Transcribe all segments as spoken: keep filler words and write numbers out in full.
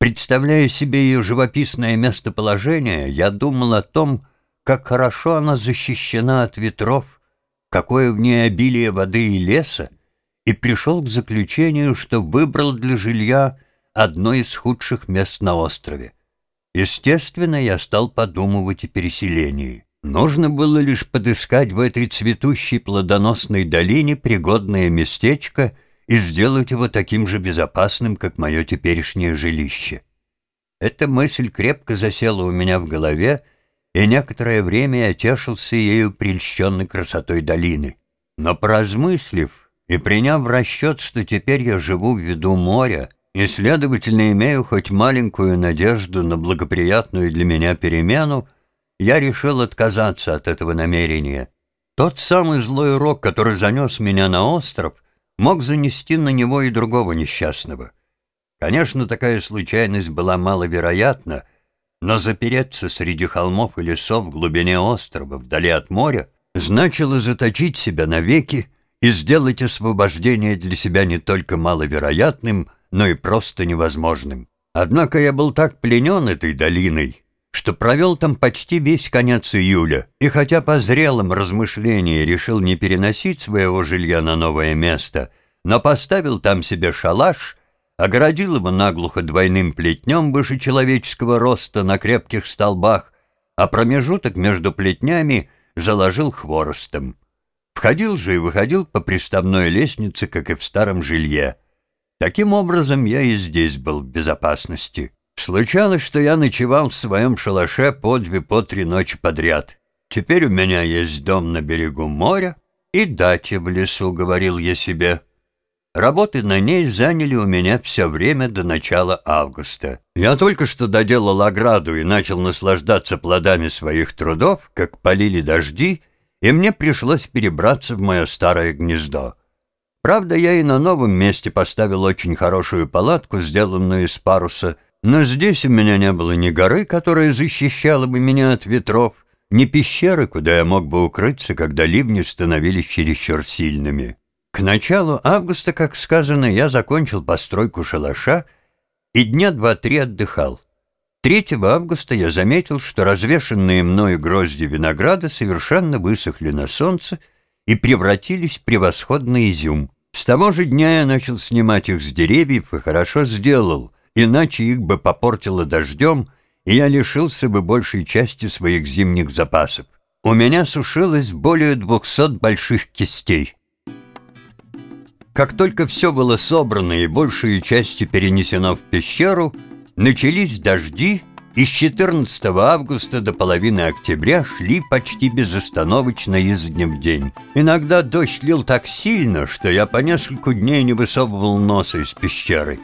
Представляя себе ее живописное местоположение, я думал о том, как хорошо она защищена от ветров, какое в ней обилие воды и леса, и пришел к заключению, что выбрал для жилья одно из худших мест на острове. Естественно, я стал подумывать о переселении. Нужно было лишь подыскать в этой цветущей плодоносной долине пригодное местечко и сделать его таким же безопасным, как мое теперешнее жилище. Эта мысль крепко засела у меня в голове, и некоторое время я тешился ею прельщенной красотой долины. Но поразмыслив и приняв в расчет, что теперь я живу в виду моря, и, следовательно, имею хоть маленькую надежду на благоприятную для меня перемену, я решил отказаться от этого намерения. Тот самый злой рок, который занес меня на остров, мог занести на него и другого несчастного. Конечно, такая случайность была маловероятна, но запереться среди холмов и лесов в глубине острова, вдали от моря, значило заточить себя навеки и сделать освобождение для себя не только маловероятным, но и просто невозможным. Однако я был так пленен этой долиной, что провел там почти весь конец июля, и хотя по зрелым размышлениям решил не переносить своего жилья на новое место, но поставил там себе шалаш, огородил его наглухо двойным плетнем выше человеческого роста на крепких столбах, а промежуток между плетнями заложил хворостом. Входил же и выходил по приставной лестнице, как и в старом жилье. Таким образом, я и здесь был в безопасности. Случалось, что я ночевал в своем шалаше по две, по три ночи подряд. Теперь у меня есть дом на берегу моря и дача в лесу, говорил я себе. Работы на ней заняли у меня все время до начала августа. Я только что доделал ограду и начал наслаждаться плодами своих трудов, как полили дожди, и мне пришлось перебраться в мое старое гнездо. Правда, я и на новом месте поставил очень хорошую палатку, сделанную из паруса, но здесь у меня не было ни горы, которая защищала бы меня от ветров, ни пещеры, куда я мог бы укрыться, когда ливни становились чересчур сильными. К началу августа, как сказано, я закончил постройку шалаша и дня два-три отдыхал. третьего августа я заметил, что развешанные мною грозди винограда совершенно высохли на солнце и превратились в превосходный изюм. С того же дня я начал снимать их с деревьев и хорошо сделал, иначе их бы попортило дождем, и я лишился бы большей части своих зимних запасов. У меня сушилось более двухсот больших кистей. Как только все было собрано и большей частью перенесено в пещеру, начались дожди, и с четырнадцатого августа до половины октября шли почти безостановочно изо дня в день. Иногда дождь лил так сильно, что я по несколько дней не высовывал носа из пещеры.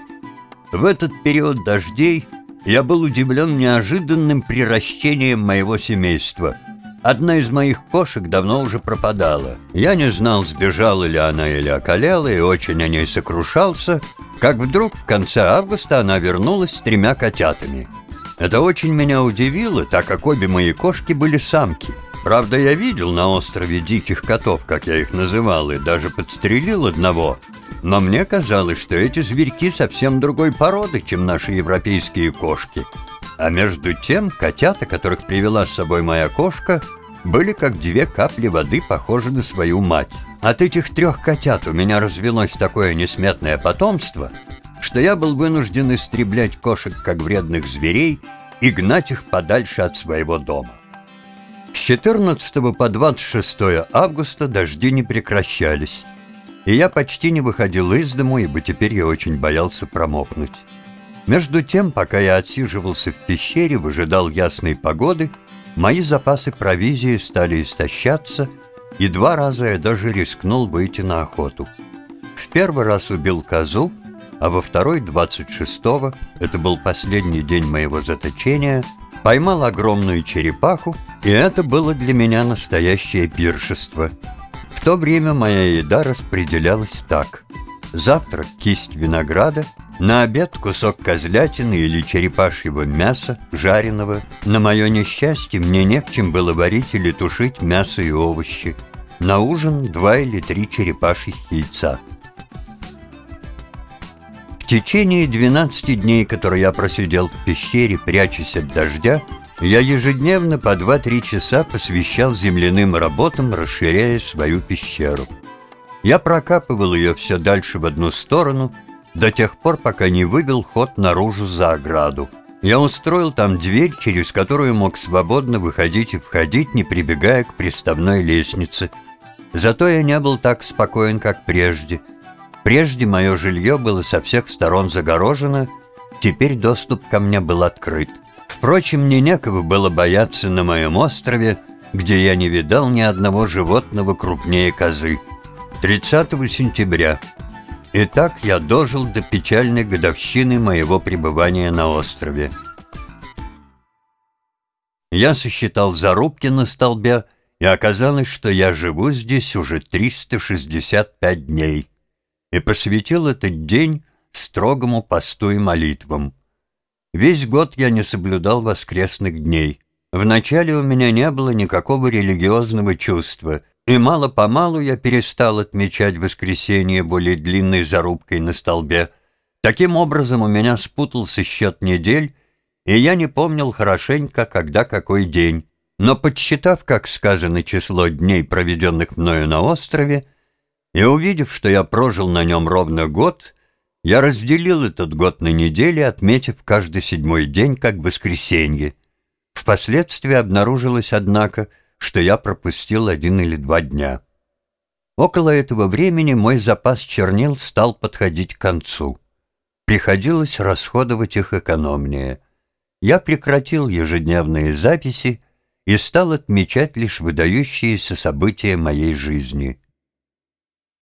В этот период дождей я был удивлен неожиданным приращением моего семейства. Одна из моих кошек давно уже пропадала. Я не знал, сбежала ли она или околела, и очень о ней сокрушался, как вдруг в конце августа она вернулась с тремя котятами. Это очень меня удивило, так как обе мои кошки были самки. Правда, я видел на острове диких котов, как я их называл, и даже подстрелил одного. Но мне казалось, что эти зверьки совсем другой породы, чем наши европейские кошки. А между тем, котята, которых привела с собой моя кошка, были как две капли воды, похожи на свою мать. От этих трех котят у меня развелось такое несметное потомство, что я был вынужден истреблять кошек как вредных зверей и гнать их подальше от своего дома. С четырнадцатого по двадцать шестое августа дожди не прекращались, и я почти не выходил из дому, ибо теперь я очень боялся промокнуть. Между тем, пока я отсиживался в пещере, выжидал ясной погоды, мои запасы провизии стали истощаться, и два раза я даже рискнул выйти на охоту. В первый раз убил козу, а во второй, двадцать шестого, это был последний день моего заточения, поймал огромную черепаху, и это было для меня настоящее пиршество. В то время моя еда распределялась так: завтрак – кисть винограда, на обед кусок козлятины или черепашьего мяса, жареного. На мое несчастье мне не в чем было варить или тушить мясо и овощи. На ужин два или три черепашьих яйца. В течение двенадцати дней, которые я просидел в пещере, прячась от дождя, я ежедневно по два-три часа посвящал земляным работам, расширяя свою пещеру. Я прокапывал ее все дальше в одну сторону, до тех пор, пока не вывел ход наружу за ограду. Я устроил там дверь, через которую мог свободно выходить и входить, не прибегая к приставной лестнице. Зато я не был так спокоен, как прежде. Прежде мое жилье было со всех сторон загорожено, теперь доступ ко мне был открыт. Впрочем, мне некого было бояться на моем острове, где я не видал ни одного животного крупнее козы. тридцатого сентября. Итак, я дожил до печальной годовщины моего пребывания на острове. Я сосчитал зарубки на столбе, и оказалось, что я живу здесь уже триста шестьдесят пять дней, и посвятил этот день строгому посту и молитвам. Весь год я не соблюдал воскресных дней. Вначале у меня не было никакого религиозного чувства, и мало-помалу я перестал отмечать воскресенье более длинной зарубкой на столбе. Таким образом, у меня спутался счет недель, и я не помнил хорошенько, когда какой день. Но подсчитав, как сказано, число дней, проведенных мною на острове, и увидев, что я прожил на нем ровно год, я разделил этот год на недели, отметив каждый седьмой день как воскресенье. Впоследствии обнаружилось, однако, что я пропустил один или два дня. Около этого времени мой запас чернил стал подходить к концу. Приходилось расходовать их экономнее. Я прекратил ежедневные записи и стал отмечать лишь выдающиеся события моей жизни.